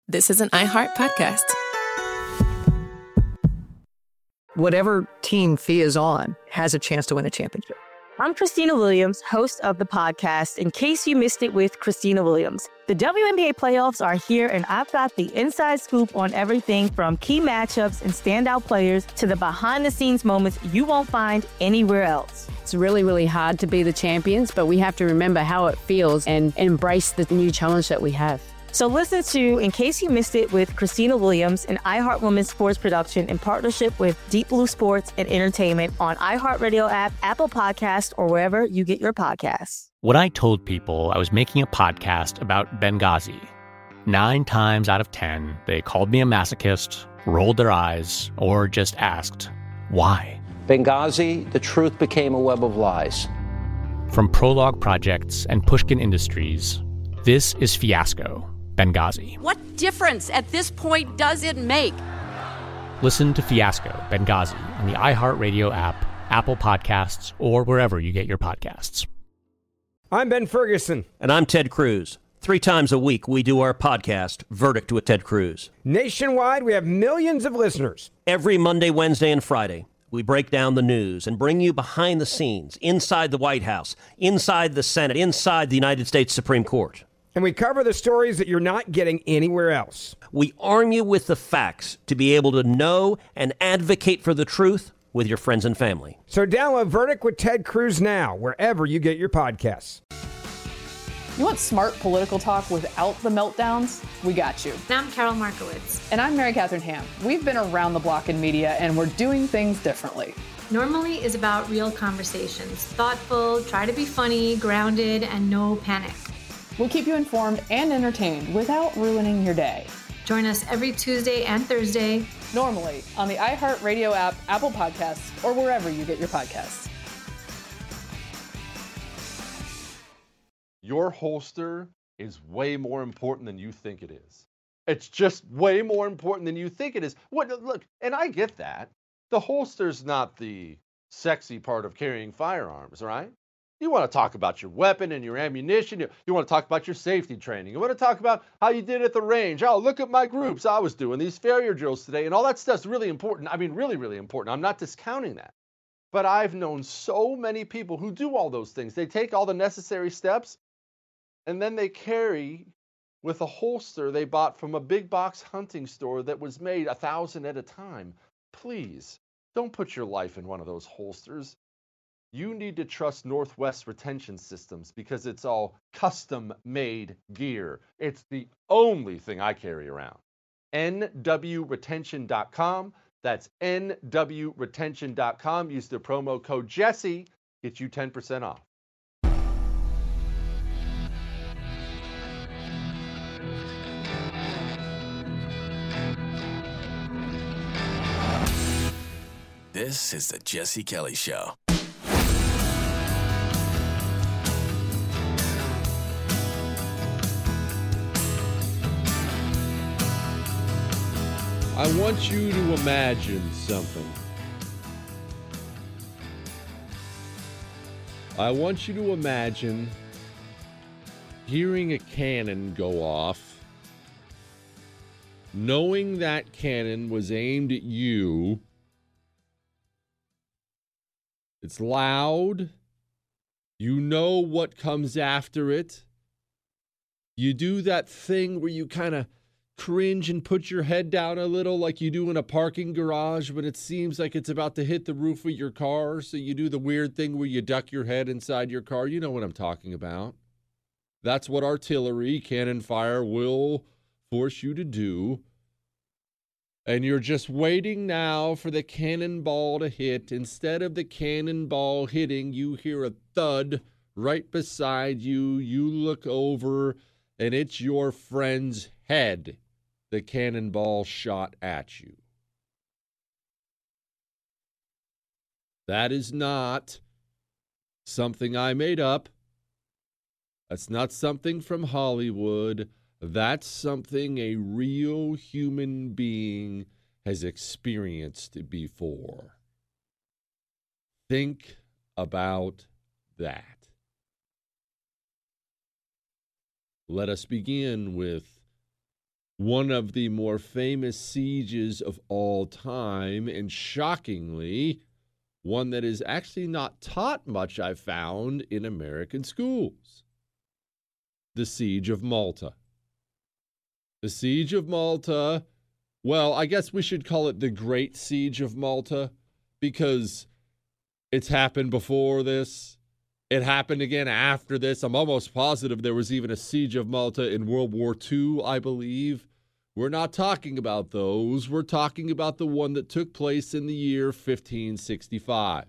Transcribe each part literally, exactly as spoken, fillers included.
This is an iHeart podcast. Whatever team Thea is on has a chance to win a championship. I'm Christina Williams, host of the podcast, In Case You Missed It with Christina Williams. The W N B A playoffs are here, and I've got the inside scoop on everything from key matchups and standout players to the behind-the-scenes moments you won't find anywhere else. It's really, really hard to be the champions, but we have to remember how it feels and embrace the new challenge that we have. So listen to In Case You Missed It with Christina Williams, an iHeart Women's Sports production in partnership with Deep Blue Sports and Entertainment on iHeartRadio app, Apple Podcasts, or wherever you get your podcasts. When I told people I was making a podcast about Benghazi, nine times out of ten, they called me a masochist, rolled their eyes, or just asked, why? Benghazi, the truth became a web of lies. From Prologue Projects and Pushkin Industries, this is Fiasco, Benghazi. What difference at this point does it make? Listen to Fiasco, Benghazi on the iHeartRadio app, Apple Podcasts, or wherever you get your podcasts. I'm Ben Ferguson. And I'm Ted Cruz. Three times a week, we do our podcast, Verdict with Ted Cruz. Nationwide, we have millions of listeners. Every Monday, Wednesday, and Friday, we break down the news and bring you behind the scenes, inside the White House, inside the Senate, inside the United States Supreme Court. And we cover the stories that you're not getting anywhere else. We arm you with the facts to be able to know and advocate for the truth with your friends and family. So download Verdict with Ted Cruz now, wherever you get your podcasts. You want smart political talk without the meltdowns? We got you. I'm Carol Markowitz. And I'm Mary Catherine Ham. We've been around the block in media, and we're doing things differently. Normally is about real conversations. Thoughtful, try to be funny, grounded, and no panic. We'll keep you informed and entertained without ruining your day. Join us every Tuesday and Thursday. Normally on the iHeartRadio app, Apple Podcasts, or wherever you get your podcasts. Your holster is way more important than you think it is. It's just way more important than you think it is. What? Look, and I get that. The holster's not the sexy part of carrying firearms, right? You want to talk about your weapon and your ammunition. You, you want to talk about your safety training. You want to talk about how you did at the range. Oh, look at my groups. I was doing these failure drills today. And all that stuff's really important. I mean, really, really important. I'm not discounting that. But I've known so many people who do all those things. They take all the necessary steps, and then they carry with a holster they bought from a big box hunting store that was made a thousand at a time. Please, don't put your life in one of those holsters. You need to trust Northwest Retention Systems because it's all custom-made gear. It's the only thing I carry around. N W retention dot com. That's N W retention dot com. Use the promo code Jesse. Get you ten percent off. This is the Jesse Kelly Show. I want you to imagine something. I want you to imagine hearing a cannon go off, knowing that cannon was aimed at you. It's loud. You know what comes after it. You do that thing where you kind of cringe and put your head down a little like you do in a parking garage when it seems like it's about to hit the roof of your car. So you do the weird thing where you duck your head inside your car. You know what I'm talking about. That's what artillery, cannon fire will force you to do. And you're just waiting now for the cannonball to hit. Instead of the cannonball hitting, you hear a thud right beside you. You look over, and it's your friend's head the cannonball shot at you. That is not something I made up. That's not something from Hollywood. That's something a real human being has experienced before. Think about that. Let us begin with one of the more famous sieges of all time, and shockingly, one that is actually not taught much, I've found, in American schools. The Siege of Malta. The Siege of Malta, well, I guess we should call it the Great Siege of Malta, because it's happened before this. It happened again after this. I'm almost positive there was even a Siege of Malta in World War Two, I believe. We're not talking about those. We're talking about the one that took place in the year fifteen sixty-five.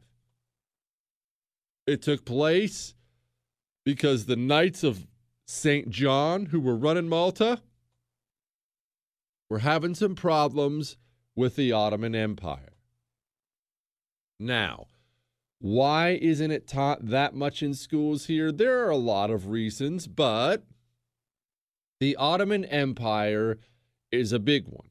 It took place because the Knights of Saint John, who were running Malta, were having some problems with the Ottoman Empire. Now, why isn't it taught that much in schools here? There are a lot of reasons, but the Ottoman Empire is a big one.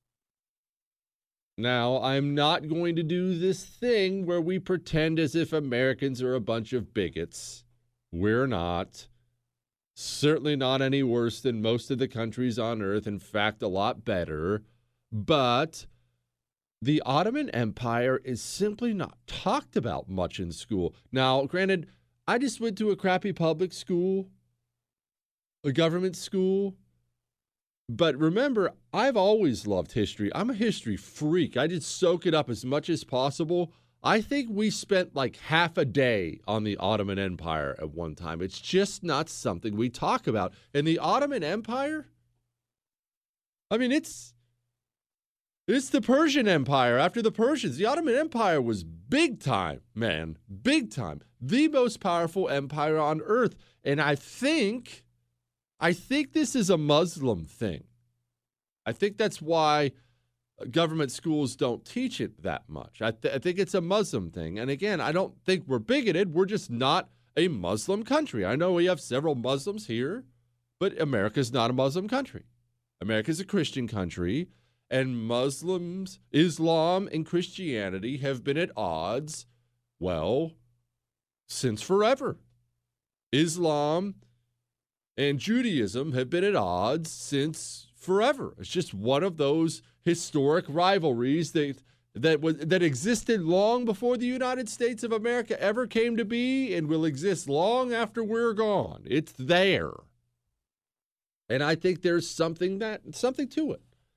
Now, I'm not going to do this thing where we pretend as if Americans are a bunch of bigots. We're not. Certainly not any worse than most of the countries on earth. In fact, a lot better. But the Ottoman Empire is simply not talked about much in school. Now, granted, I just went to a crappy public school, a government school. But remember, I've always loved history. I'm a history freak. I just soak it up as much as possible. I think we spent like half a day on the Ottoman Empire at one time. It's just not something we talk about. And the Ottoman Empire, I mean, it's it's the Persian Empire after the Persians. The Ottoman Empire was big time, man, big time. The most powerful empire on earth. And I think, I think this is a Muslim thing. I think that's why government schools don't teach it that much. I, th- I think it's a Muslim thing. And again, I don't think we're bigoted. We're just not a Muslim country. I know we have several Muslims here, but America's not a Muslim country. America's a Christian country, and Muslims, Islam, and Christianity have been at odds, well, since forever. Islam and Judaism have been at odds since forever. It's just one of those historic rivalries that that was that existed long before the United States of America ever came to be, and will exist long after we're gone. It's there. And I think there's something that something to it.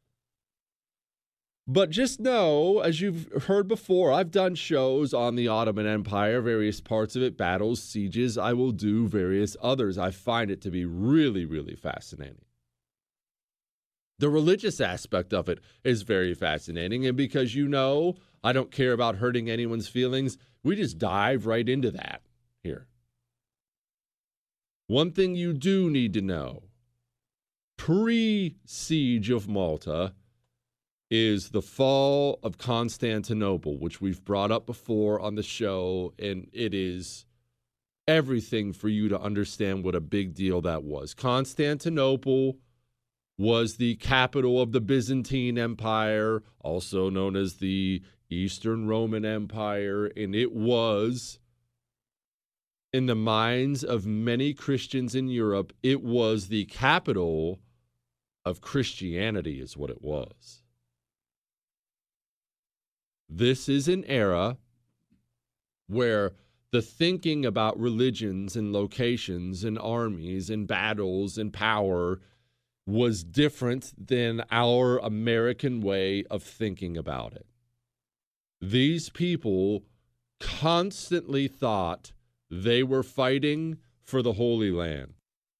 But just know, as you've heard before, I've done shows on the Ottoman Empire, various parts of it, battles, sieges. I will do various others. I find it to be really, really fascinating. The religious aspect of it is very fascinating. And because you know, I don't care about hurting anyone's feelings, we just dive right into that here. One thing you do need to know, pre-Siege of Malta, is the fall of Constantinople, which we've brought up before on the show, and it is everything for you to understand what a big deal that was. Constantinople was the capital of the Byzantine Empire, also known as the Eastern Roman Empire, and it was, in the minds of many Christians in Europe, it was the capital of Christianity, is what it was. This is an era where the thinking about religions and locations and armies and battles and power was different than our American way of thinking about it. These people constantly thought they were fighting for the Holy Land.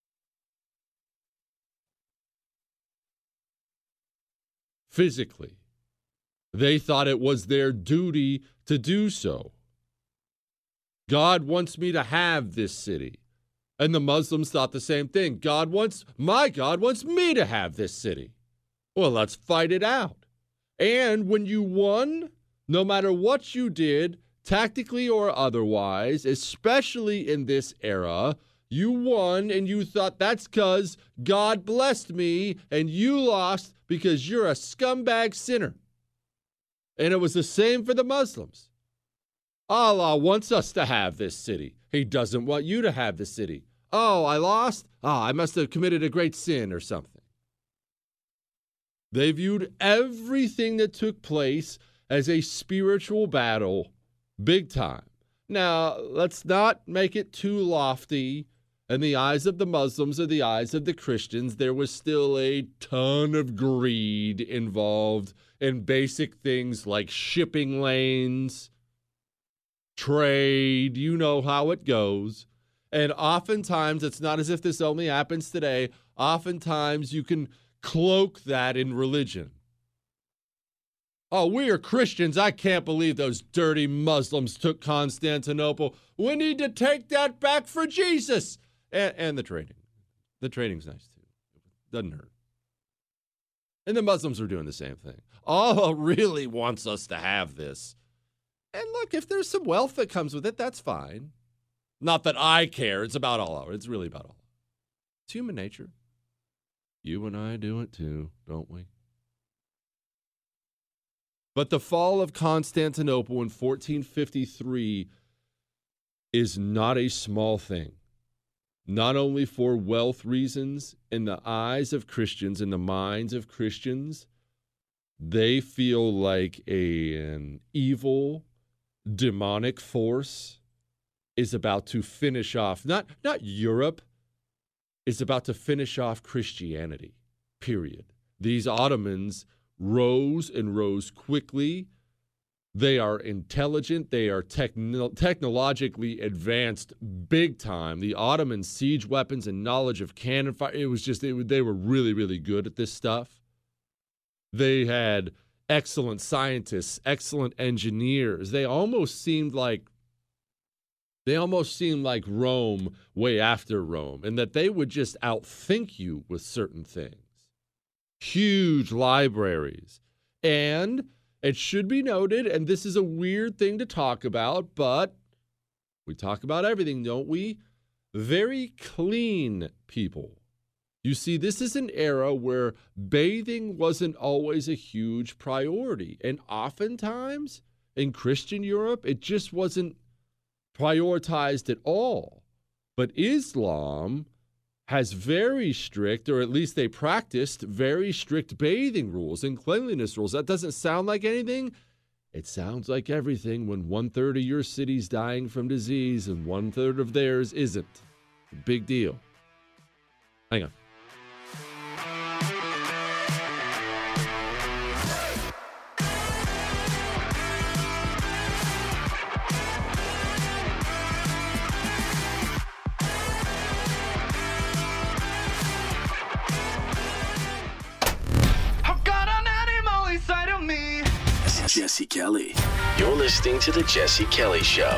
Physically. They thought it was their duty to do so. God wants me to have this city. And the Muslims thought the same thing. God wants, my God wants me to have this city. Well, let's fight it out. And when you won, no matter what you did, tactically or otherwise, especially in this era, you won and you thought that's because God blessed me, and you lost because you're a scumbag sinner. And it was the same for the Muslims. Allah wants us to have this city. He doesn't want you to have the city. Oh, I lost? Oh, I must have committed a great sin or something. They viewed everything that took place as a spiritual battle, big time. Now, let's not make it too lofty. In the eyes of the Muslims or the eyes of the Christians, there was still a ton of greed involved in basic things like shipping lanes, trade. You know how it goes. And oftentimes, it's not as if this only happens today. Oftentimes, you can cloak that in religion. Oh, we are Christians. I can't believe those dirty Muslims took Constantinople. We need to take that back for Jesus. And, and the trading. The trading's nice, too. Doesn't hurt. And the Muslims are doing the same thing. Allah really wants us to have this. And look, if there's some wealth that comes with it, that's fine. Not that I care. It's about Allah. It's really about Allah. It's human nature. You and I do it, too, don't we? But the fall of Constantinople in fourteen fifty-three is not a small thing. Not only for wealth reasons, in the eyes of Christians, in the minds of Christians, they feel like a, an evil, demonic force is about to finish off, not, not Europe, is about to finish off Christianity, period. These Ottomans rose and rose quickly. They are intelligent. They are techno- technologically advanced big time. The Ottoman siege weapons and knowledge of cannon fire, it was just, it, they were really, really good at this stuff. They had excellent scientists, excellent engineers. They almost seemed like, they almost seemed like Rome way after Rome, and that they would just outthink you with certain things. Huge libraries. And it should be noted, and this is a weird thing to talk about, but we talk about everything, don't we? Very clean people. You see, this is an era where bathing wasn't always a huge priority. And oftentimes, in Christian Europe, it just wasn't prioritized at all. But Islam has very strict, or at least they practiced very strict bathing rules and cleanliness rules. That doesn't sound like anything. It sounds like everything when one-third of your city's dying from disease and one-third of theirs isn't. Big deal. Hang on. Jesse Kelly. You're listening to The Jesse Kelly Show.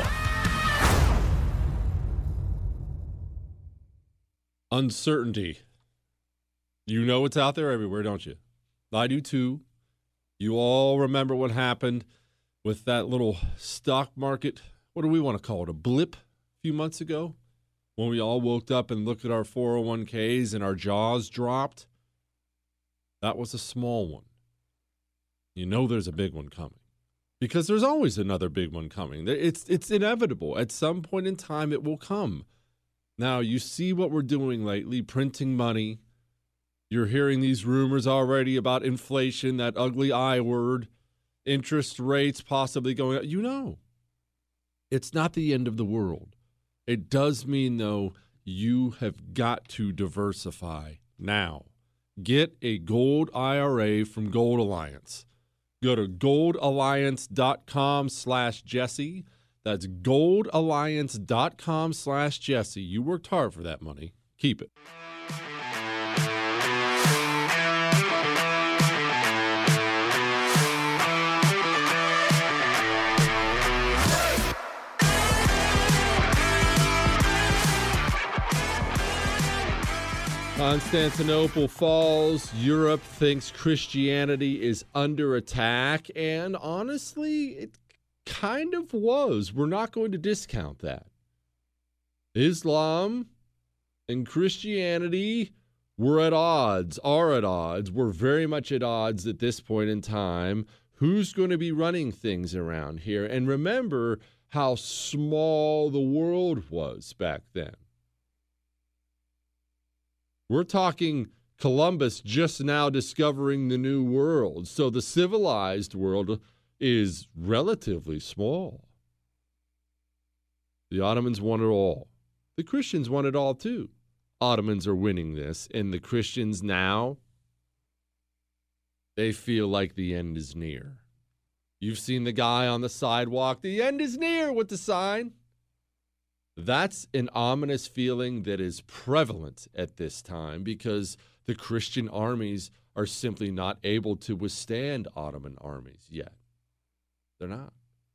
Uncertainty. You know it's out there everywhere, don't you? I do too. You all remember what happened with that little stock market, what do we want to call it, a blip a few months ago? When we all woke up and looked at our four oh one k's and our jaws dropped? That was a small one. You know there's a big one coming because there's always another big one coming. It's it's inevitable. At some point in time, it will come. Now, you see what we're doing lately, printing money. You're hearing these rumors already about inflation, that ugly I word, interest rates possibly going up. You know, it's not the end of the world. It does mean, though, you have got to diversify now. Get a gold I R A from Gold Alliance. Go to goldalliance.com slash Jesse. That's goldalliance.com slash Jesse. You worked hard for that money. Keep it. Constantinople falls. Europe thinks Christianity is under attack. And honestly, it kind of was. We're not going to discount that. Islam and Christianity were at odds, are at odds. We're very much at odds at this point in time. Who's going to be running things around here? And remember how small the world was back then. We're talking Columbus just now discovering the new world. So the civilized world is relatively small. The Ottomans won it all. The Christians won it all too. Ottomans are winning this, and the Christians now, they feel like the end is near. You've seen the guy on the sidewalk, the end is near, with the sign. That's an ominous feeling that is prevalent at this time because the Christian armies are simply not able to withstand Ottoman armies yet. They're not.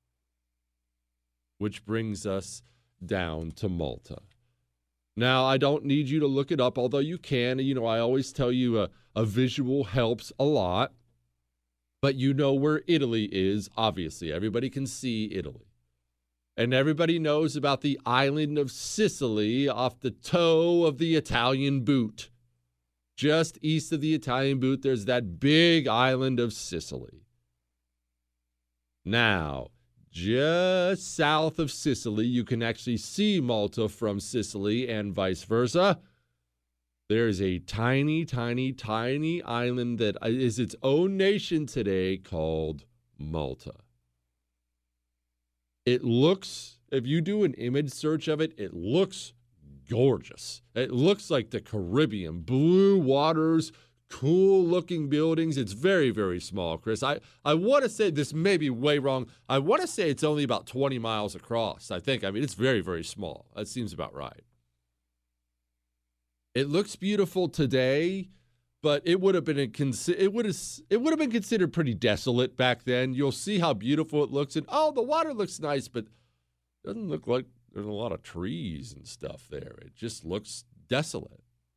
Which brings us down to Malta. Now, I don't need you to look it up, although you can. You know, I always tell you a, a visual helps a lot. But you know where Italy is, obviously. Everybody can see Italy. And everybody knows about the island of Sicily off the toe of the Italian boot. Just east of the Italian boot, there's that big island of Sicily. Now, just south of Sicily, you can actually see Malta from Sicily and vice versa. There's a tiny, tiny, tiny island that is its own nation today called Malta. It looks, if you do an image search of it, it looks gorgeous. It looks like the Caribbean, blue waters, cool looking buildings. It's very, very small, Chris. I, I want to say, this may be way wrong. I want to say it's only about twenty miles across, I think. I mean, it's very, very small. That seems about right. It looks beautiful today, but it would have been a consi- it would have it would have been considered pretty desolate back then. You'll see how beautiful it looks, and oh, the water looks nice, but it doesn't look like there's a lot of trees and stuff there. It just looks desolate.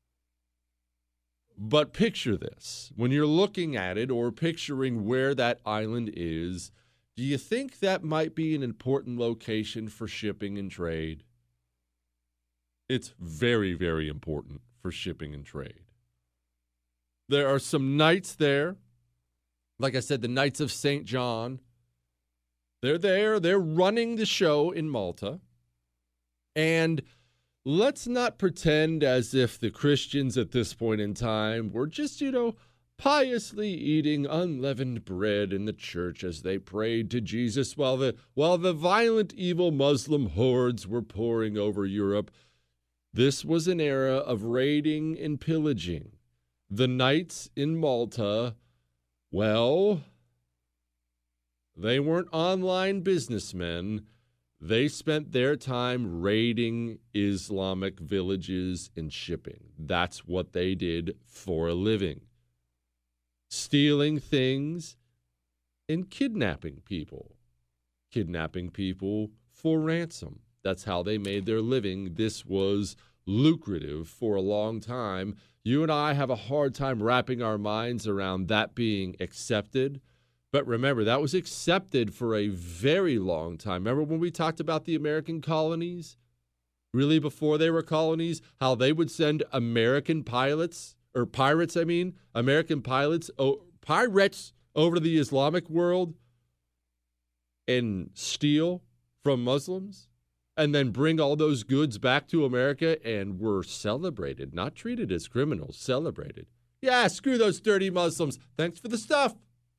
But picture this. When you're looking at it or picturing where that island is, do you think that might be an important location for shipping and trade? It's very, very important for shipping and trade. There are some knights there. Like I said, the Knights of Saint John. They're there. They're running the show in Malta. And let's not pretend as if the Christians at this point in time were just, you know, piously eating unleavened bread in the church as they prayed to Jesus while the, while the violent, evil Muslim hordes were pouring over Europe. This was an era of raiding and pillaging. The knights in Malta, well, they weren't online businessmen. They spent their time raiding Islamic villages and shipping. That's what they did for a living. Stealing things and kidnapping people. Kidnapping people for ransom. That's how they made their living. This was lucrative for a long time. You and I have a hard time wrapping our minds around that being accepted. But remember, that was accepted for a very long time. Remember when we talked about the American colonies? Really, before they were colonies, how they would send American pilots, or pirates, I mean, American pilots, oh, pirates over to the Islamic world and steal from Muslims? And then bring all those goods back to America and were celebrated, not treated as criminals, celebrated. Yeah, screw those dirty Muslims. Thanks for the stuff.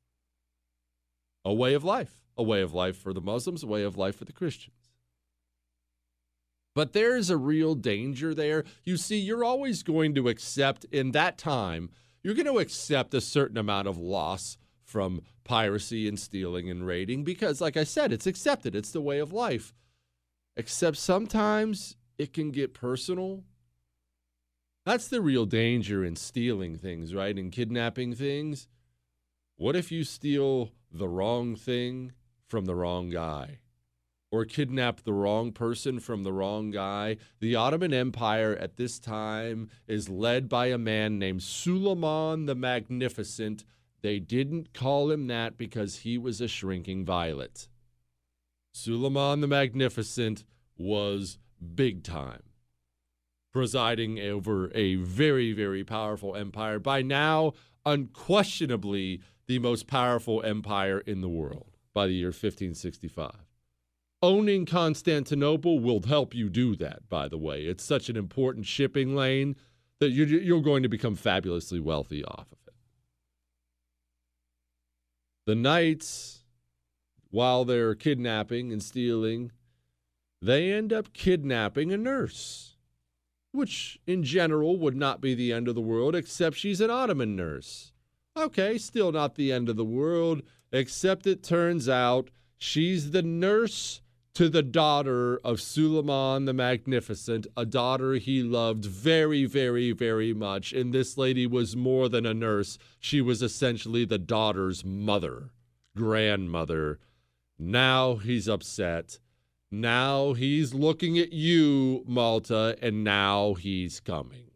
A way of life. A way of life for the Muslims, a way of life for the Christians. But there is a real danger there. You see, you're always going to accept, in that time, you're going to accept a certain amount of loss from piracy and stealing and raiding because, like I said, it's accepted. It's the way of life. Except sometimes it can get personal. That's the real danger in stealing things, right? In kidnapping things. What if you steal the wrong thing from the wrong guy? Or kidnap the wrong person from the wrong guy? The Ottoman Empire at this time is led by a man named Suleiman the Magnificent. They didn't call him that because he was a shrinking violet. Suleiman the Magnificent was big time, presiding over a very, very powerful empire. By now, unquestionably, the most powerful empire in the world by the year fifteen sixty-five. Owning Constantinople will help you do that, by the way. It's such an important shipping lane. that you're, you're going to become fabulously wealthy off of it. The knights, while they're kidnapping and stealing, they end up kidnapping a nurse, which in general would not be the end of the world, except she's an Ottoman nurse. Okay, still not the end of the world, except it turns out she's the nurse to the daughter of Suleiman the Magnificent, a daughter he loved very, very, very much. And this lady was more than a nurse. She was essentially the daughter's mother, grandmother. Now he's upset. Now he's looking at you, Malta, and now he's coming.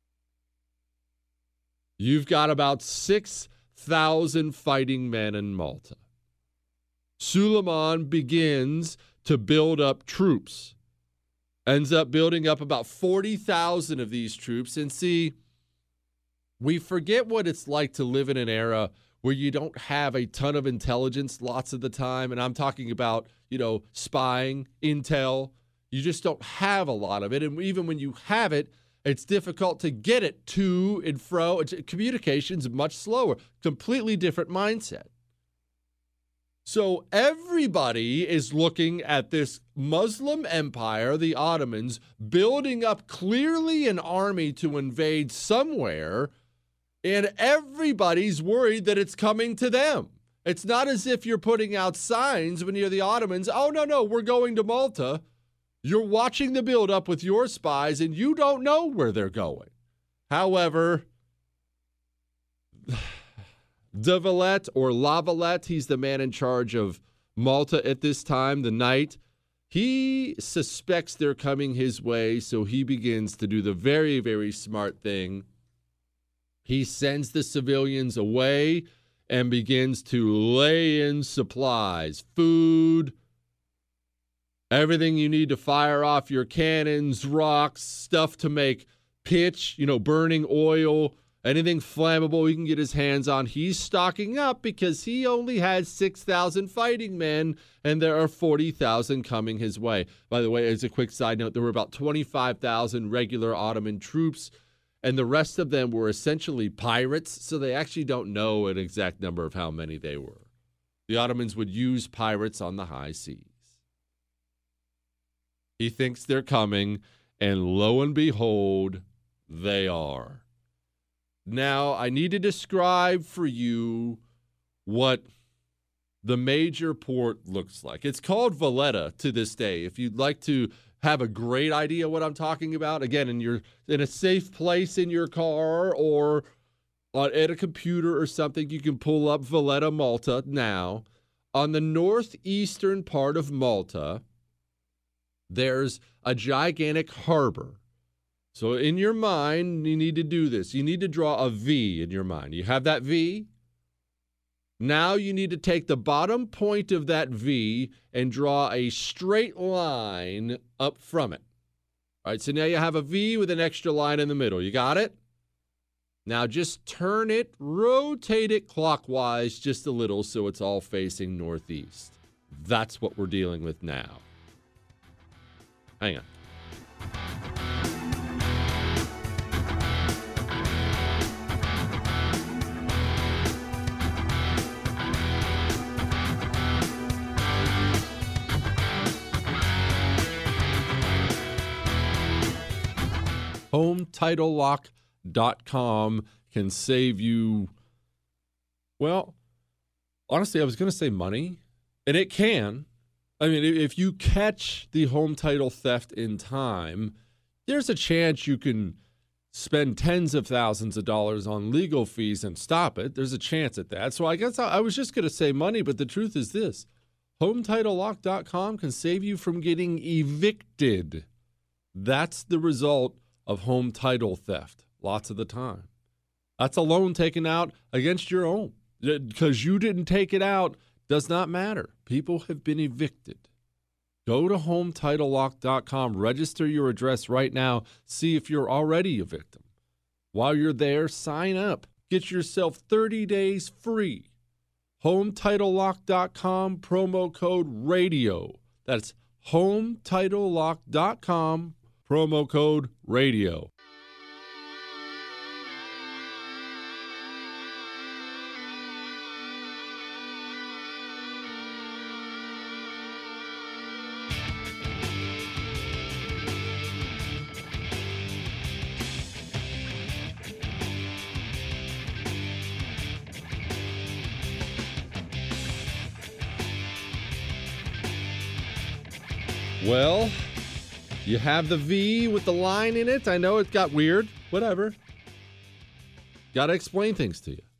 You've got about six thousand fighting men in Malta. Suleiman begins to build up troops, ends up building up about forty thousand of these troops. And see, we forget what it's like to live in an era where you don't have a ton of intelligence lots of the time. And I'm talking about, you know, spying, intel. You just don't have a lot of it. And even when you have it, it's difficult to get it to and fro. It's, communication's much slower, completely different mindset. So everybody is looking at this Muslim empire, the Ottomans, building up clearly an army to invade somewhere, and everybody's worried that it's coming to them. It's not as if you're putting out signs when you're the Ottomans, oh, no, no, we're going to Malta. You're watching the buildup with your spies, and you don't know where they're going. However, De Valette, or La Valette, he's the man in charge of Malta at this time, the knight. He suspects they're coming his way, so he begins to do the very, very smart thing. He sends the civilians away and begins to lay in supplies, food, everything you need to fire off your cannons, rocks, stuff to make pitch, you know, burning oil, anything flammable he can get his hands on. He's stocking up because he only has six thousand fighting men, and there are forty thousand coming his way. By the way, as a quick side note, there were about twenty-five thousand regular Ottoman troops, and the rest of them were essentially pirates, so they actually don't know an exact number of how many they were. The Ottomans would use pirates on the high seas. He thinks they're coming, and lo and behold, they are. Now, I need to describe for you what the major port looks like. It's called Valletta to this day. If you'd like to have a great idea what I'm talking about, again, and you're in a safe place in your car or on, at a computer or something, you can pull up Valletta, Malta now. On the northeastern part of Malta, there's a gigantic harbor. So in your mind, you need to do this. You need to draw a V in your mind. You have that V. Now you need to take the bottom point of that V and draw a straight line up from it. All right, so now you have a V with an extra line in the middle. You got it? Now just turn it, rotate it clockwise just a little so it's all facing northeast. That's what we're dealing with now. Hang on. home title lock dot com can save you, well, honestly, I was going to say money, and it can. I mean, if you catch the home title theft in time, there's a chance you can spend tens of thousands of dollars on legal fees and stop it. There's a chance at that. So I guess I, I was just going to say money, but the truth is this. home title lock dot com can save you from getting evicted. That's the result of home title theft lots of the time. That's a loan taken out against your own. Because you didn't take it out does not matter. People have been evicted. Go to home title lock dot com, register your address right now, see if you're already a victim. While you're there, sign up. Get yourself thirty days free. home title lock dot com, promo code radio. That's home title lock dot com, promo code radio. Well, you have the V with the line in it. I know it got weird. Whatever. Got to explain things to you.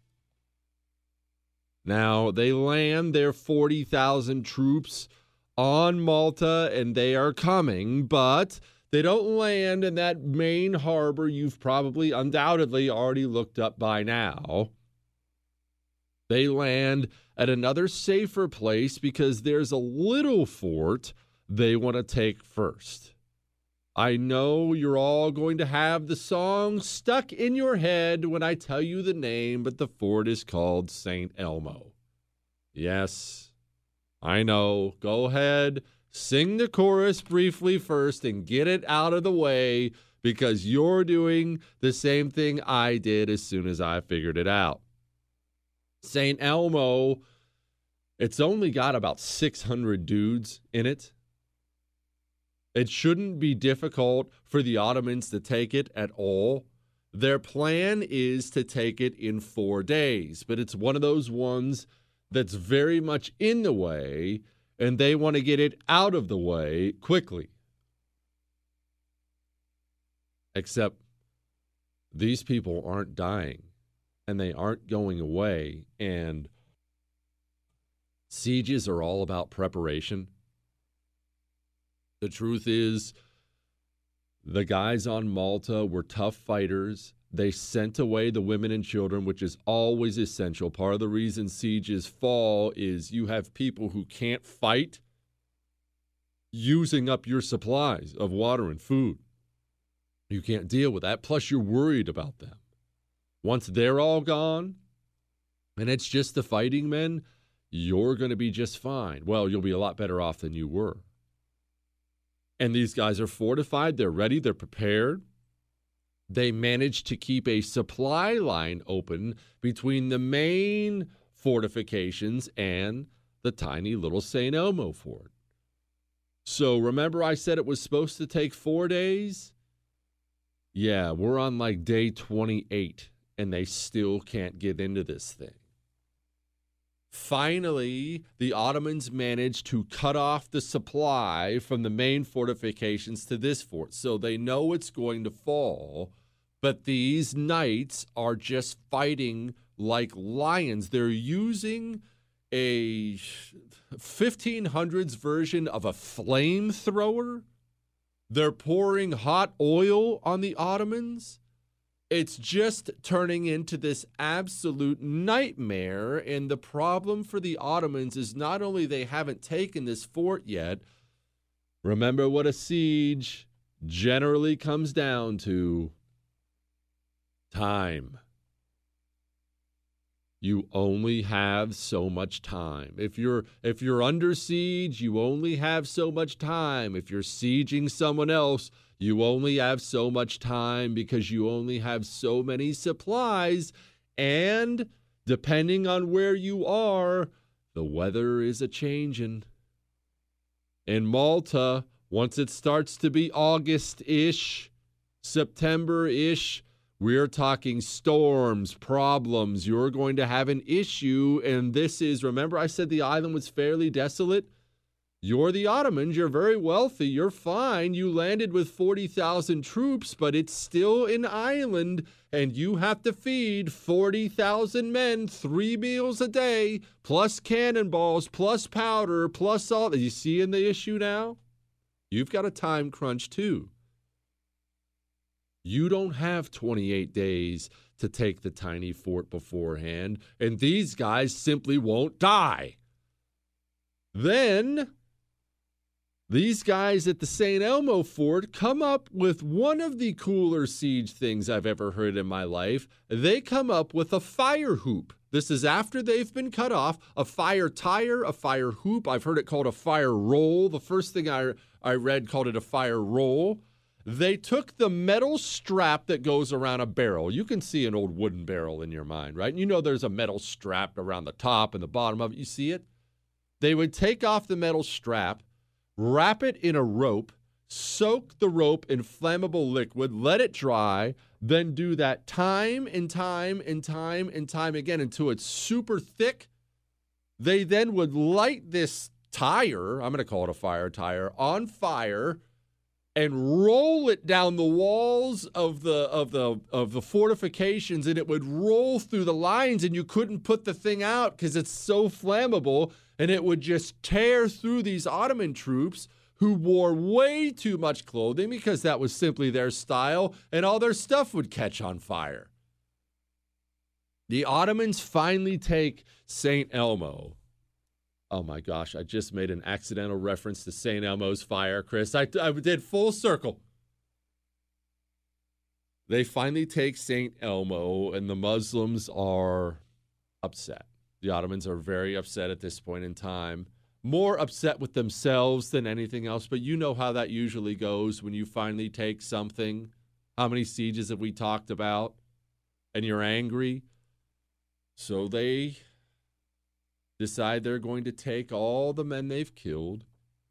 Now, they land their forty thousand troops on Malta, and they are coming, but they don't land in that main harbor you've probably undoubtedly already looked up by now. They land at another safer place because there's a little fort they want to take first. I know you're all going to have the song stuck in your head when I tell you the name, but the fort is called Saint Elmo. Yes, I know. Go ahead, sing the chorus briefly first and get it out of the way because you're doing the same thing I did as soon as I figured it out. Saint Elmo, it's only got about six hundred dudes in it. It shouldn't be difficult for the Ottomans to take it at all. Their plan is to take it in four days, but it's one of those ones that's very much in the way, and they want to get it out of the way quickly. Except these people aren't dying, and they aren't going away, and sieges are all about preparation. The truth is, the guys on Malta were tough fighters. They sent away the women and children, which is always essential. Part of the reason sieges fall is you have people who can't fight using up your supplies of water and food. You can't deal with that. Plus, you're worried about them. Once they're all gone, and it's just the fighting men, you're going to be just fine. Well, you'll be a lot better off than you were. And these guys are fortified, they're ready, they're prepared. They managed to keep a supply line open between the main fortifications and the tiny little Saint Elmo fort. So remember I said it was supposed to take four days? Yeah, we're on like day twenty-eight, and they still can't get into this thing. Finally, the Ottomans managed to cut off the supply from the main fortifications to this fort. So they know it's going to fall, but these knights are just fighting like lions. They're using a fifteen hundreds version of a flamethrower. They're pouring hot oil on the Ottomans. It's just turning into this absolute nightmare, and the problem for the Ottomans is not only they haven't taken this fort yet. Remember what a siege generally comes down to: time. You only have so much time. If you're if you're under siege, you only have so much time. If you're sieging someone else, you only have so much time because you only have so many supplies. And depending on where you are, the weather is a-changin'. In Malta, once it starts to be August-ish, September-ish, we're talking storms, problems. You're going to have an issue, and this is, remember I said the island was fairly desolate? You're the Ottomans. You're very wealthy. You're fine. You landed with forty thousand troops, but it's still an island, and you have to feed forty thousand men three meals a day, plus cannonballs, plus powder, plus all. You see in the issue now? You've got a time crunch, too. You don't have twenty-eight days to take the tiny fort beforehand, and these guys simply won't die. Then these guys at the Saint Elmo fort come up with one of the cooler siege things I've ever heard in my life. They come up with a fire hoop. This is after they've been cut off. A fire tire, a fire hoop. I've heard it called a fire roll. The first thing I, I read called it a fire roll. They took the metal strap that goes around a barrel. You can see an old wooden barrel in your mind, right? And you know there's a metal strap around the top and the bottom of it. You see it? They would take off the metal strap, wrap it in a rope, soak the rope in flammable liquid, let it dry, then do that time and time and time and time again until it's super thick. They then would light this tire, I'm going to call it a fire tire, on fire and roll it down the walls of the of the of the fortifications, and it would roll through the lines, and you couldn't put the thing out because it's so flammable, and it would just tear through these Ottoman troops who wore way too much clothing because that was simply their style, and all their stuff would catch on fire. The Ottomans finally take Saint Elmo. Oh my gosh, I just made an accidental reference to Saint Elmo's fire, Chris. I, I did full circle. They finally take Saint Elmo, and the Muslims are upset. The Ottomans are very upset at this point in time. More upset with themselves than anything else, but you know how that usually goes when you finally take something. How many sieges have we talked about? And you're angry. So they decide they're going to take all the men they've killed.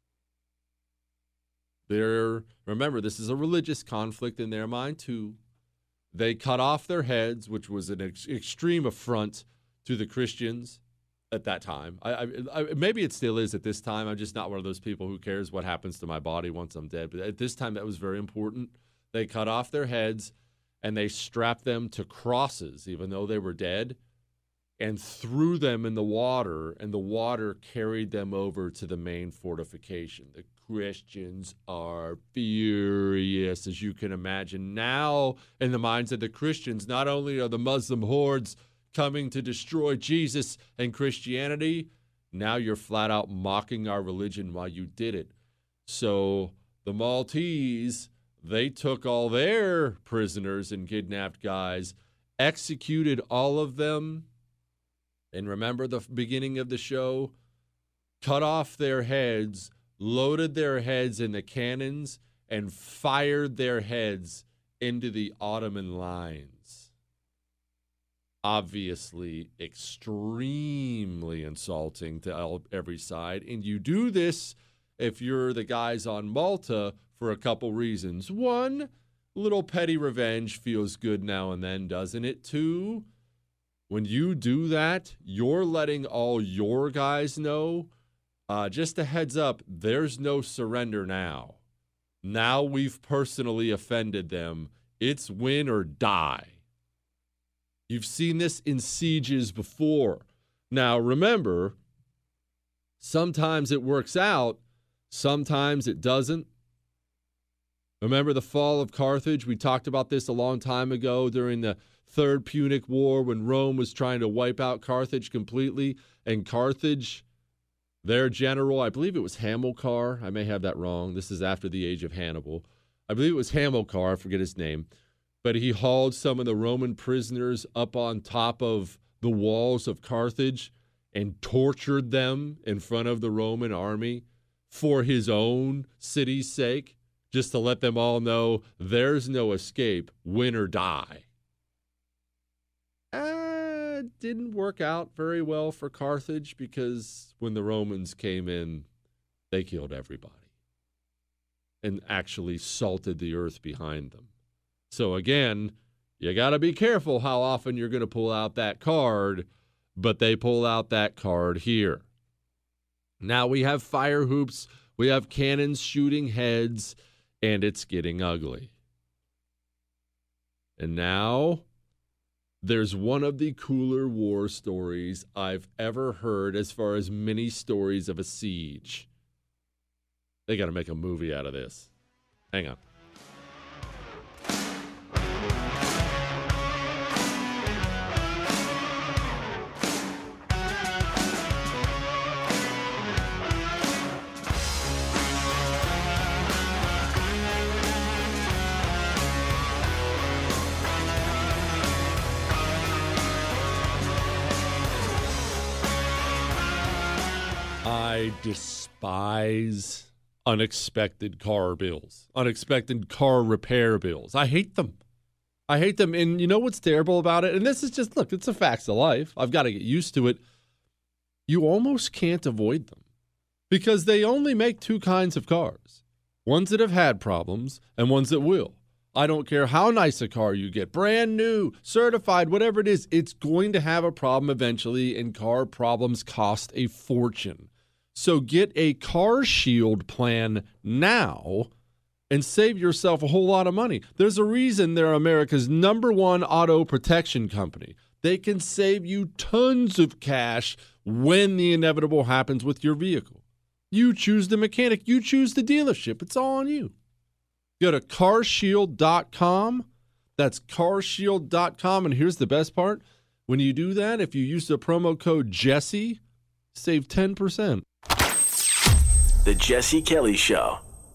They're, remember, this is a religious conflict in their mind too. They cut off their heads, which was an ex- extreme affront to the Christians at that time. I, I, I, maybe it still is at this time. I'm just not one of those people who cares what happens to my body once I'm dead. But at this time, that was very important. They cut off their heads and they strapped them to crosses, even though they were dead, and threw them in the water, and the water carried them over to the main fortification. The Christians are furious, as you can imagine. Now, in the minds of the Christians, not only are the Muslim hordes coming to destroy Jesus and Christianity, now you're flat out mocking our religion while you did it. So the Maltese, they took all their prisoners and kidnapped guys, executed all of them, and remember the beginning of the show? Cut off their heads, loaded their heads in the cannons, and fired their heads into the Ottoman lines. Obviously, extremely insulting to every side. And you do this if you're the guys on Malta for a couple reasons. One, little petty revenge feels good now and then, doesn't it? Two, when you do that, you're letting all your guys know, uh, just a heads up, there's no surrender now. Now we've personally offended them. It's win or die. You've seen this in sieges before. Now, remember, sometimes it works out, sometimes it doesn't. Remember the fall of Carthage? We talked about this a long time ago during the Third Punic War when Rome was trying to wipe out Carthage completely. And Carthage, their general, I believe it was Hamilcar. I may have that wrong. This is after the age of Hannibal. I believe it was Hamilcar. I forget his name. But he hauled some of the Roman prisoners up on top of the walls of Carthage and tortured them in front of the Roman army for his own city's sake, just to let them all know there's no escape, win or die. Uh, didn't work out very well for Carthage because when the Romans came in, they killed everybody and actually salted the earth behind them. So again, you got to be careful how often you're going to pull out that card, but they pull out that card here. Now we have fire hoops, we have cannons shooting heads, and it's getting ugly. And now there's one of the cooler war stories I've ever heard as far as mini stories of a siege. They got to make a movie out of this. Hang on. I despise unexpected car bills, unexpected car repair bills. I hate them. I hate them. And you know what's terrible about it? And this is just, look, it's a facts of life. I've got to get used to it. You almost can't avoid them because they only make two kinds of cars, ones that have had problems and ones that will. I don't care how nice a car you get, brand new, certified, whatever it is, it's going to have a problem eventually, and car problems cost a fortune. So get a Car Shield plan now and save yourself a whole lot of money. There's a reason they're America's number one auto protection company. They can save you tons of cash when the inevitable happens with your vehicle. You choose the mechanic. You choose the dealership. It's all on you. Go to car shield dot com. That's car shield dot com. And here's the best part. When you do that, if you use the promo code Jesse, save ten percent. The Jesse Kelly Show.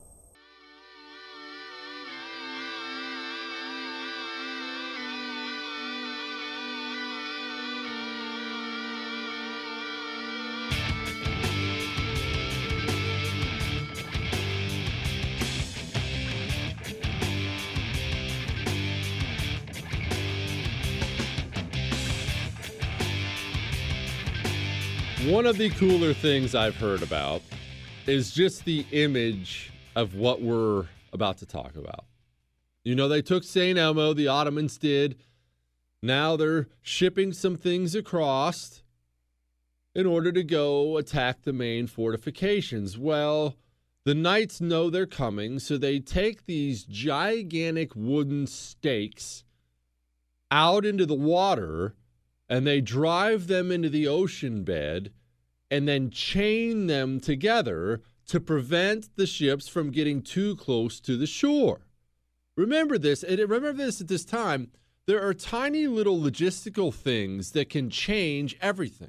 One of the cooler things I've heard about is just the image of what we're about to talk about. You know, they took Saint Elmo, the Ottomans did. Now they're shipping some things across in order to go attack the main fortifications. Well, the knights know they're coming, so they take these gigantic wooden stakes out into the water, and they drive them into the ocean bed and then chain them together to prevent the ships from getting too close to the shore. Remember this, and remember this at this time, there are tiny little logistical things that can change everything.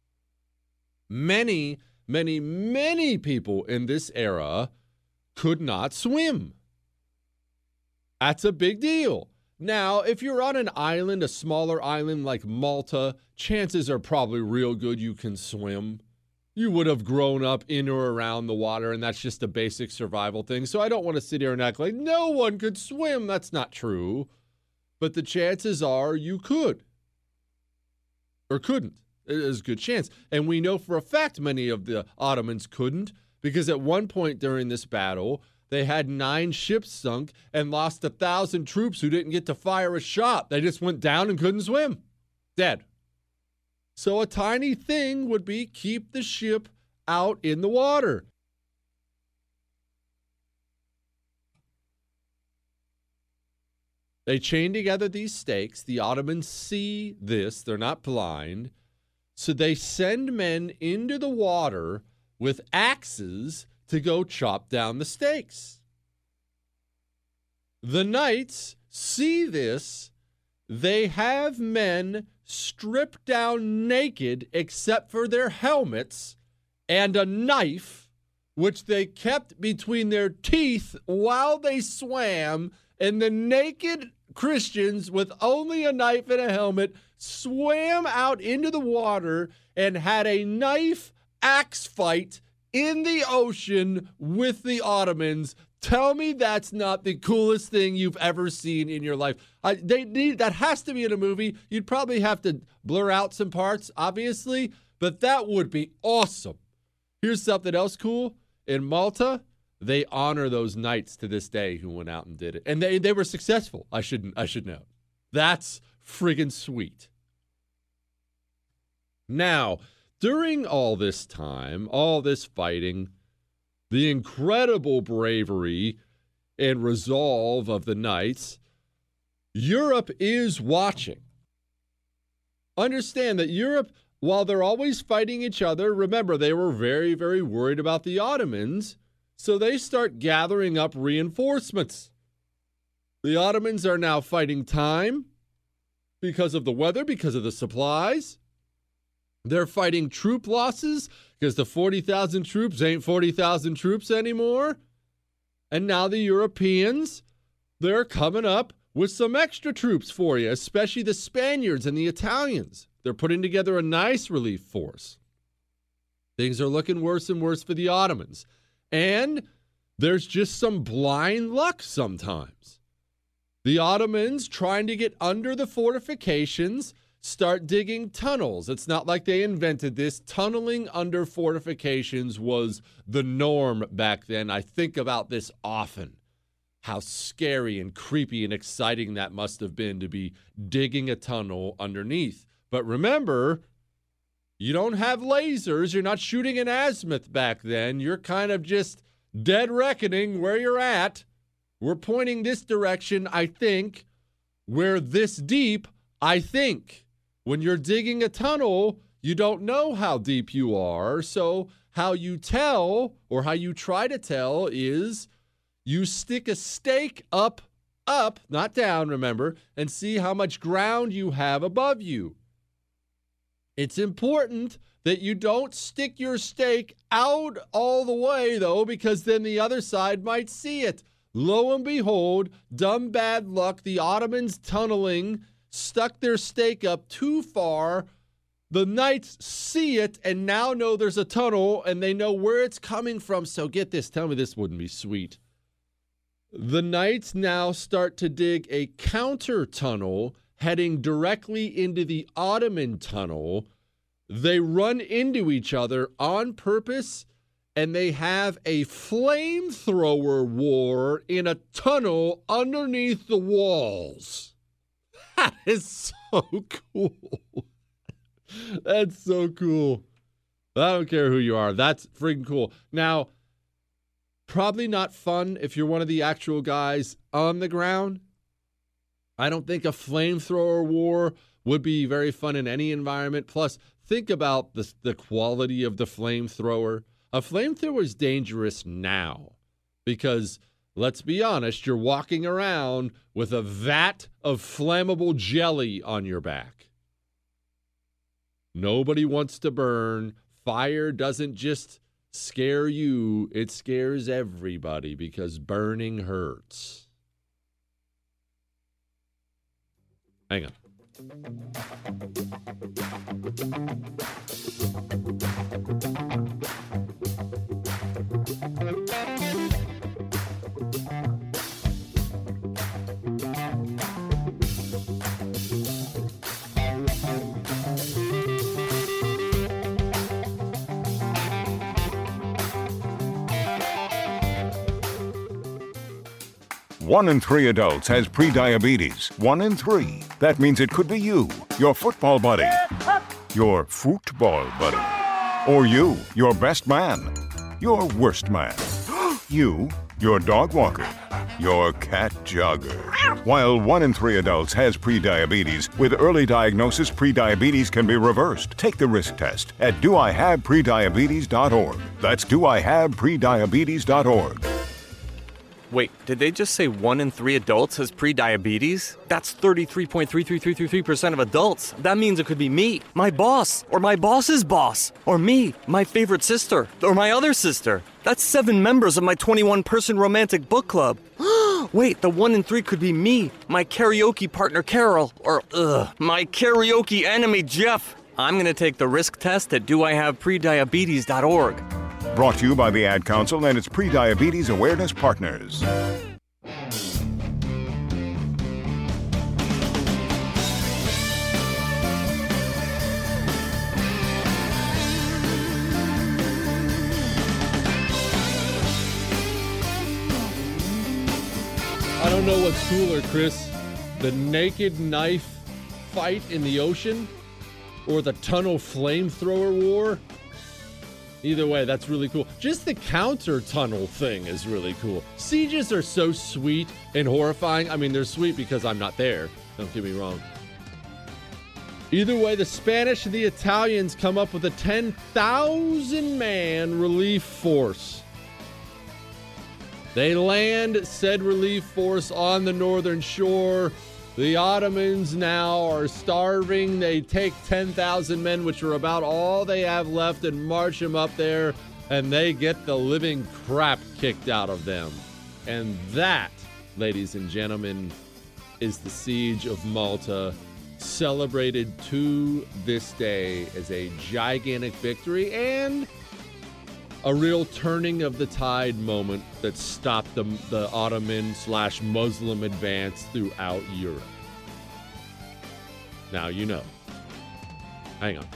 Many, many, many people in this era could not swim. That's a big deal. Now, if you're on an island, a smaller island like Malta, chances are probably real good you can swim. You would have grown up in or around the water, and that's just a basic survival thing. So I don't want to sit here and act like no one could swim. That's not true. But the chances are you could. Or couldn't. There's a good chance. And we know for a fact many of the Ottomans couldn't, because at one point during this battle, they had nine ships sunk and lost a thousand troops who didn't get to fire a shot. They just went down and couldn't swim. Dead. So a tiny thing would be keep the ship out in the water. They chain together these stakes. The Ottomans see this. They're not blind. So they send men into the water with axes to go chop down the stakes. The knights see this. They have men stripped down naked except for their helmets and a knife, which they kept between their teeth while they swam, and the naked Christians with only a knife and a helmet swam out into the water and had a knife axe fight in the ocean with the Ottomans. Tell me that's not the coolest thing you've ever seen in your life. I, they need that has to be in a movie. You'd probably have to blur out some parts, obviously, but that would be awesome. Here's something else cool. In Malta, they honor those knights to this day who went out and did it. And they, they were successful, I shouldn't I should know. That's friggin' sweet. Now, during all this time, all this fighting, the incredible bravery and resolve of the knights, Europe is watching. Understand that Europe, while they're always fighting each other, remember, they were very, very worried about the Ottomans, so they start gathering up reinforcements. The Ottomans are now fighting time because of the weather, because of the supplies. They're fighting troop losses because the forty thousand troops ain't forty thousand troops anymore. And now the Europeans, they're coming up with some extra troops for you, especially the Spaniards and the Italians. They're putting together a nice relief force. Things are looking worse and worse for the Ottomans. And there's just some blind luck sometimes. The Ottomans, trying to get under the fortifications, start digging tunnels. It's not like they invented this. Tunneling under fortifications was the norm back then. I think about this often. How scary and creepy and exciting that must have been to be digging a tunnel underneath. But remember, You don't have lasers. You're not shooting an azimuth back then. You're kind of just dead reckoning where you're at. We're pointing this direction, I think. We're this deep, I think. When you're digging a tunnel, you don't know how deep you are. So how you tell, or how you try to tell, is you stick a stake up, up, not down, remember, and see how much ground you have above you. It's important that you don't stick your stake out all the way, though, because then the other side might see it. Lo and behold, dumb bad luck, the Ottomans tunneling stuck their stake up too far. The knights see it and now know there's a tunnel and they know where it's coming from. So get this, tell me this wouldn't be sweet. The knights now start to dig a counter tunnel heading directly into the Ottoman tunnel. They run into each other on purpose, and they have a flamethrower war in a tunnel underneath the walls. That is so cool. That's so cool. I don't care who you are. That's freaking cool. Now, probably not fun if you're one of the actual guys on the ground. I don't think a flamethrower war would be very fun in any environment. Plus, think about the, the quality of the flamethrower. A flamethrower is dangerous now because, let's be honest, you're walking around with a vat of flammable jelly on your back. Nobody wants to burn. Fire doesn't just scare you, it scares everybody because burning hurts. Hang on. One in three adults has prediabetes. One in three. That means it could be you, your football buddy, your football buddy, or you, your best man, your worst man, you, your dog walker, your cat jogger. While one in three adults has prediabetes, with early diagnosis, prediabetes can be reversed. Take the risk test at do I have prediabetes dot org. That's do I have prediabetes dot org. Wait, did they just say one in three adults has prediabetes? That's thirty-three point three three three three percent of adults. That means it could be me, my boss, or my boss's boss, or me, my favorite sister, or my other sister. That's seven members of my twenty-one person romantic book club. Wait, the one in three could be me, my karaoke partner Carol, or ugh, my karaoke enemy Jeff. I'm gonna take the risk test at do I have prediabetes dot org. Brought to you by the Ad Council and its Prediabetes Awareness Partners. I don't know what's cooler, Chris. The naked knife fight in the ocean or the tunnel flamethrower war. Either way, that's really cool. Just the counter tunnel thing is really cool. Sieges are so sweet and horrifying. I mean, they're sweet because I'm not there. Don't get me wrong. Either way, the Spanish and the Italians come up with a ten thousand man relief force. They land said relief force on the northern shore. The Ottomans now are starving. They take ten thousand men, which are about all they have left, and march them up there, and they get the living crap kicked out of them. And that, ladies and gentlemen, is the Siege of Malta, celebrated to this day as a gigantic victory and a real turning of the tide moment that stopped the, the Ottoman slash Muslim advance throughout Europe. Now you know. Hang on.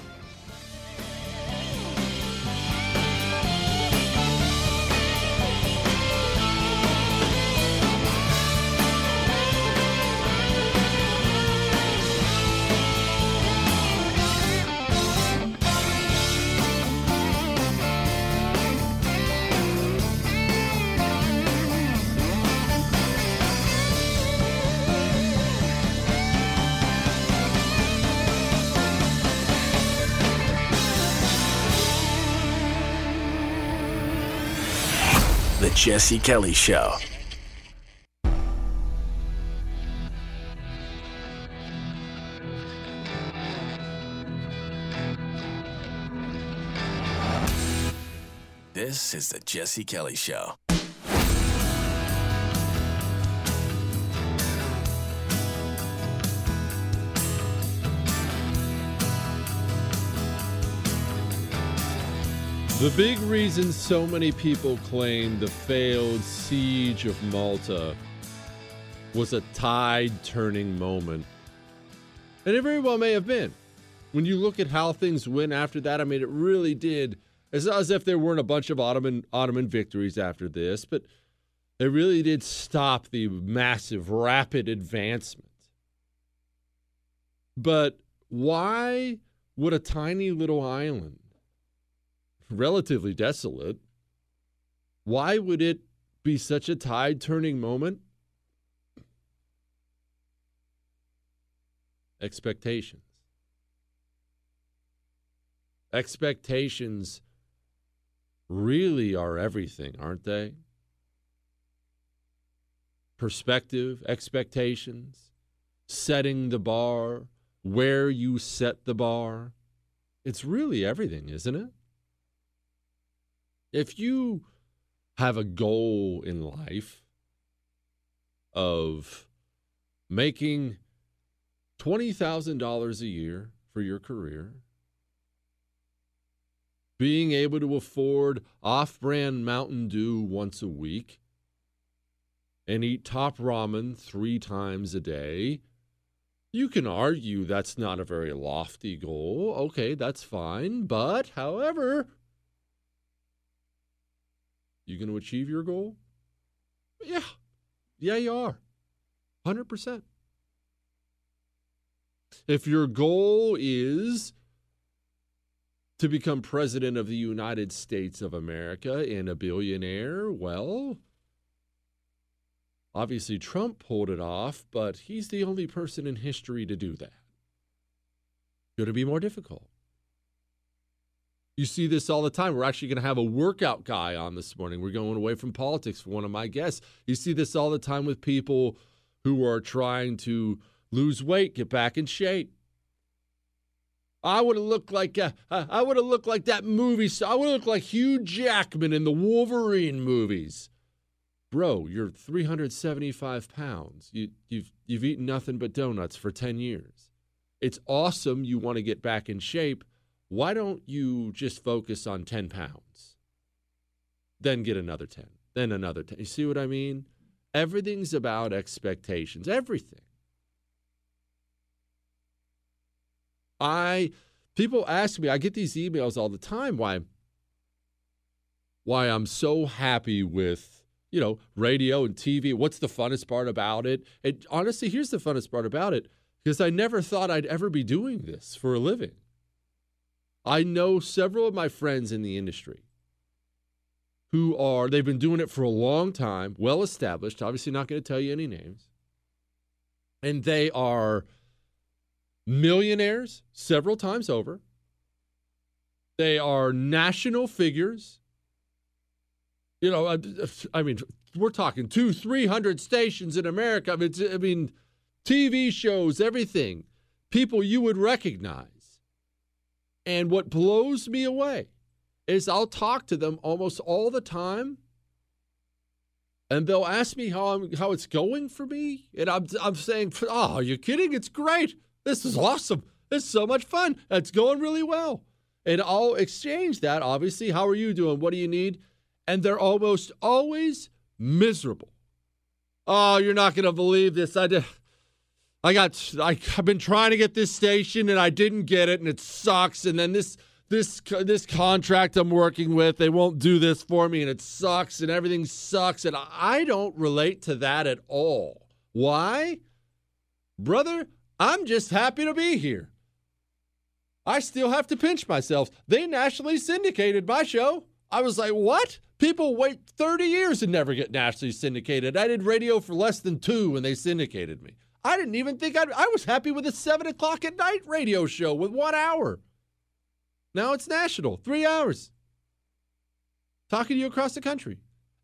Jesse Kelly Show. This is the Jesse Kelly Show. The big reason so many people claim the failed siege of Malta was a tide-turning moment. And it very well may have been. When you look at how things went after that, I mean, it really did. It's not as if there weren't a bunch of Ottoman, Ottoman victories after this, but it really did stop the massive, rapid advancement. But why would a tiny little island, relatively desolate, why would it be such a tide-turning moment? Expectations. Expectations really are everything, aren't they? Perspective, expectations, setting the bar, where you set the bar. It's really everything, isn't it? If you have a goal in life of making twenty thousand dollars a year for your career, being able to afford off-brand Mountain Dew once a week, and eat top ramen three times a day, you can argue that's not a very lofty goal. Okay, that's fine. But, however, you going to achieve your goal? Yeah. Yeah, you are. one hundred percent. If your goal is to become president of the United States of America and a billionaire, well, obviously Trump pulled it off, but he's the only person in history to do that. Going to be more difficult. You see this all the time. We're actually going to have a workout guy on this morning. We're going away from politics for one of my guests. You see this all the time with people who are trying to lose weight, get back in shape. I would have looked like uh, I would have looked like that movie. I would have looked like Hugh Jackman in the Wolverine movies. Bro, you're three hundred seventy-five pounds. You, you've you've eaten nothing but donuts for ten years. It's awesome you want to get back in shape. Why don't you just focus on ten pounds? Then get another ten. Then another ten. You see what I mean? Everything's about expectations. Everything. I people ask me, I get these emails all the time why why I'm so happy with, you know, radio and T V. What's the funnest part about it? And honestly, here's the funnest part about it, because I never thought I'd ever be doing this for a living. I know several of my friends in the industry who are, they've been doing it for a long time, well established, obviously not going to tell you any names. And they are millionaires several times over. They are national figures. You know, I, I mean, we're talking two, three hundred stations in America. I mean, it's, I mean, T V shows, everything. People you would recognize. And what blows me away is I'll talk to them almost all the time, and they'll ask me how I'm, how it's going for me, and I'm I'm saying, "Oh, are you kidding? It's great. This is awesome. It's so much fun. It's going really well." And I'll exchange that, obviously. How are you doing? What do you need? And they're almost always miserable. Oh, you're not going to believe this. I did. I got. I, I've been trying to get this station and I didn't get it, and it sucks. And then this this this contract I'm working with, they won't do this for me, and it sucks, and everything sucks. And I don't relate to that at all. Why, brother? I'm just happy to be here. I still have to pinch myself. They nationally syndicated my show. I was like, what? People wait thirty years and never get nationally syndicated. I did radio for less than two when they syndicated me. I didn't even think I'd, I was happy with a seven o'clock at night radio show with one hour. Now it's national, three hours. Talking to you across the country.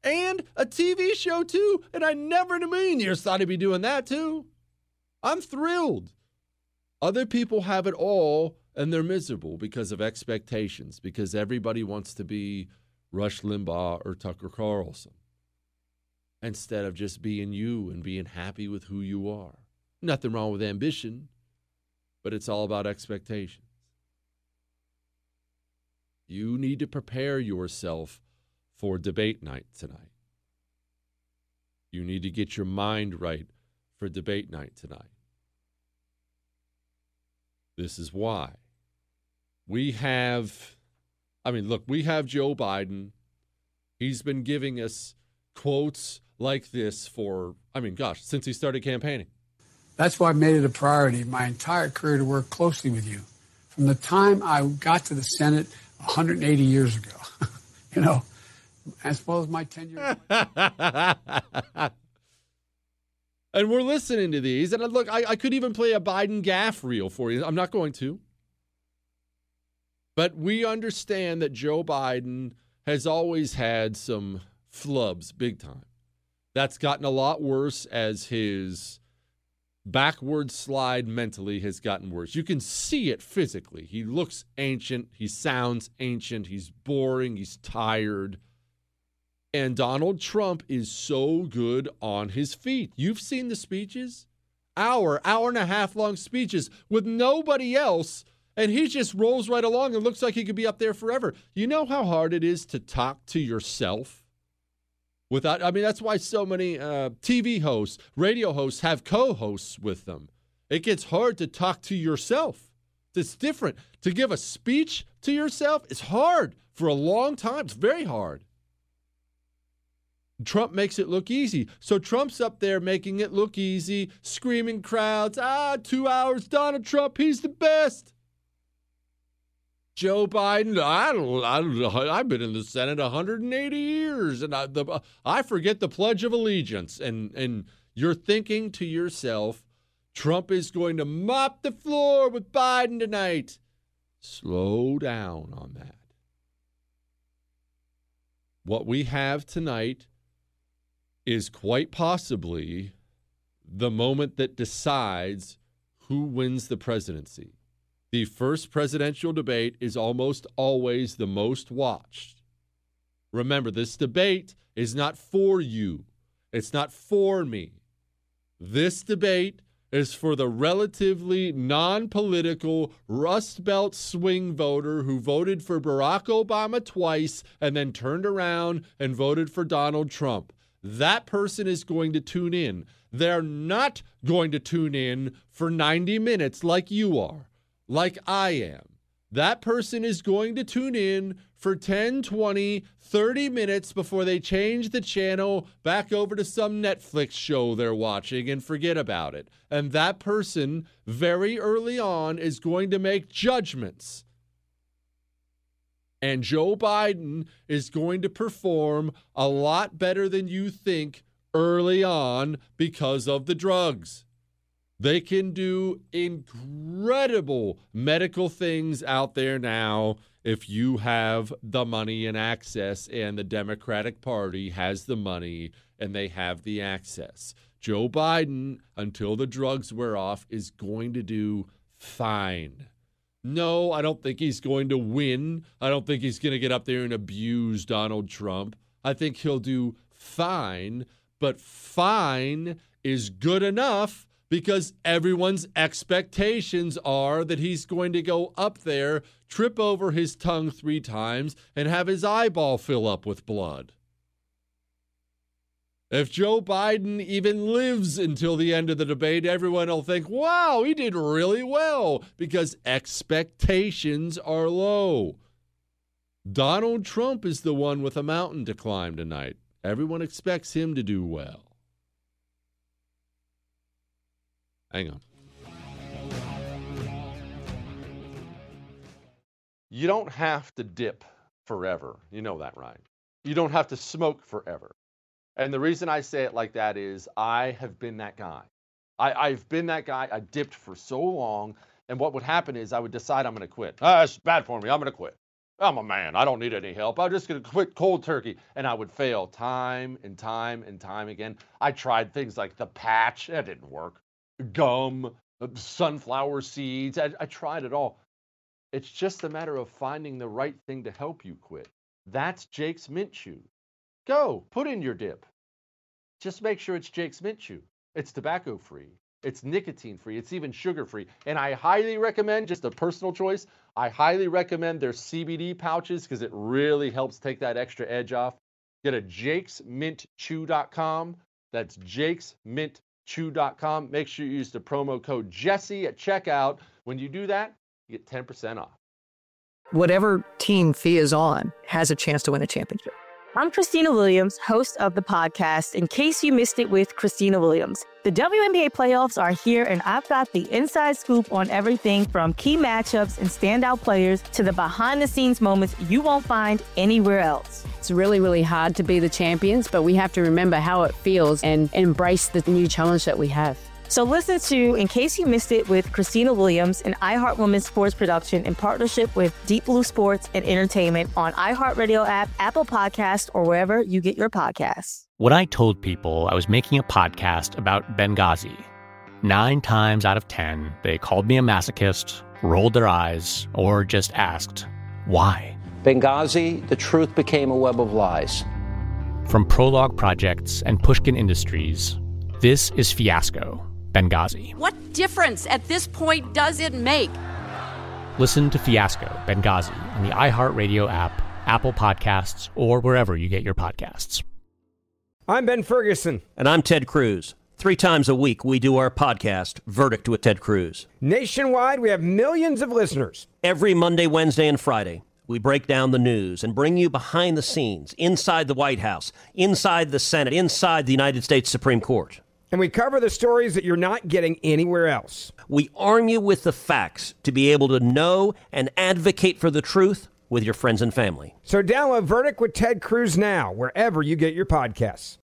and a T V show too. And I never in a million years thought he'd be doing that too. I'm thrilled. Other people have it all and they're miserable because of expectations, because everybody wants to be Rush Limbaugh or Tucker Carlson instead of just being you and being happy with who you are. Nothing wrong with ambition, but it's all about expectations. You need to prepare yourself for debate night tonight. You need to get your mind right for debate night tonight. This is why. We have, I mean, look, we have Joe Biden. He's been giving us quotes like this for, I mean, gosh, since he started campaigning. That's why I made it a priority my entire career to work closely with you. From the time I got to the Senate one hundred eighty years ago, you know, as well as my tenure. And we're listening to these. And look, I, I could even play a Biden gaffe reel for you. I'm not going to. But we understand that Joe Biden has always had some flubs, big time. That's gotten a lot worse as his backward slide mentally has gotten worse. You can see it physically. He looks ancient. He sounds ancient. He's boring. He's tired. And Donald Trump is so good on his feet. You've seen the speeches? Hour, hour and a half long speeches with nobody else. And he just rolls right along and looks like he could be up there forever. You know how hard it is to talk to yourself? Without, I mean, that's why so many uh, T V hosts, radio hosts have co-hosts with them. It gets hard to talk to yourself. It's different. To give a speech to yourself is hard for a long time. It's very hard. Trump makes it look easy. So Trump's up there making it look easy, screaming crowds, ah, two hours, Donald Trump, he's the best. Joe Biden, I don't, I don't, I've been in the Senate one hundred eighty years, and I, the, I forget the Pledge of Allegiance. And, and you're thinking to yourself, Trump is going to mop the floor with Biden tonight. Slow down on that. What we have tonight is quite possibly the moment that decides who wins the presidency. The first presidential debate is almost always the most watched. Remember, this debate is not for you. It's not for me. This debate is for the relatively non-political Rust Belt swing voter who voted for Barack Obama twice and then turned around and voted for Donald Trump. That person is going to tune in. They're not going to tune in for ninety minutes like you are. Like I am. That person is going to tune in for ten, twenty, thirty minutes before they change the channel back over to some Netflix show they're watching and forget about it. And that person, very early on, is going to make judgments. And Joe Biden is going to perform a lot better than you think early on because of the drugs. They can do incredible medical things out there now if you have the money and access, and the Democratic Party has the money and they have the access. Joe Biden, until the drugs wear off, is going to do fine. No, I don't think he's going to win. I don't think he's going to get up there and abuse Donald Trump. I think he'll do fine, but fine is good enough because everyone's expectations are that he's going to go up there, trip over his tongue three times, and have his eyeball fill up with blood. If Joe Biden even lives until the end of the debate, everyone will think, wow, he did really well, because expectations are low. Donald Trump is the one with a mountain to climb tonight. Everyone expects him to do well. Hang on. You don't have to dip forever. You know that, right? You don't have to smoke forever. And the reason I say it like that is I have been that guy. I, I've been that guy. I dipped for so long. And what would happen is I would decide I'm going to quit. Ah, it's bad for me. I'm going to quit. I'm a man. I don't need any help. I'm just going to quit cold turkey. And I would fail time and time and time again. I tried things like the patch. That didn't work. Gum, sunflower seeds. I, I tried it all. It's just a matter of finding the right thing to help you quit. That's Jake's Mint Chew. Go, put in your dip. Just make sure it's Jake's Mint Chew. It's tobacco-free. It's nicotine-free. It's even sugar-free. And I highly recommend, just a personal choice, I highly recommend their C B D pouches because it really helps take that extra edge off. Get to jakes mint chew dot com. That's jakes mint chew dot com. Make sure you use the promo code Jesse at checkout. When you do that, you get ten percent off. Whatever team Fee is on has a chance to win a championship. I'm Christina Williams, host of the podcast, In Case You Missed It with Christina Williams. The W N B A playoffs are here, and I've got the inside scoop on everything from key matchups and standout players to the behind-the-scenes moments you won't find anywhere else. It's really, really hard to be the champions, but we have to remember how it feels and embrace the new challenge that we have. So listen to In Case You Missed It with Christina Williams, an iHeart Women's Sports production in partnership with Deep Blue Sports and Entertainment on iHeartRadio app, Apple Podcasts, or wherever you get your podcasts. When I told people I was making a podcast about Benghazi, nine times out of ten, they called me a masochist, rolled their eyes, or just asked, why? Benghazi, the truth became a web of lies. From Prologue Projects and Pushkin Industries, this is Fiasco, Benghazi. What difference at this point does it make? Listen to Fiasco, Benghazi on the iHeartRadio app, Apple Podcasts, or wherever you get your podcasts. I'm Ben Ferguson. And I'm Ted Cruz. Three times a week, we do our podcast, Verdict with Ted Cruz. Nationwide, we have millions of listeners. Every Monday, Wednesday, and Friday, we break down the news and bring you behind the scenes, inside the White House, inside the Senate, inside the United States Supreme Court. And we cover the stories that you're not getting anywhere else. We arm you with the facts to be able to know and advocate for the truth with your friends and family. So download Verdict with Ted Cruz now, wherever you get your podcasts.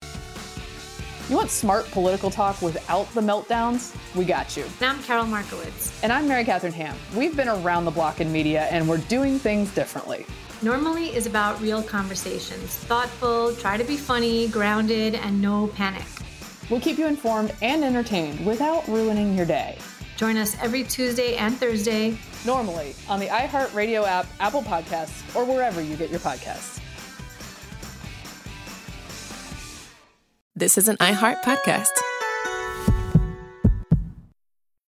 You want smart political talk without the meltdowns? We got you. And I'm Carol Markowitz. And I'm Mary Catherine Ham. We've been around the block in media, and we're doing things differently. Normally is about real conversations. Thoughtful, try to be funny, grounded, and no panic. We'll keep you informed and entertained without ruining your day. Join us every Tuesday and Thursday. Normally on the iHeartRadio app, Apple Podcasts, or wherever you get your podcasts. This is an iHeart podcast.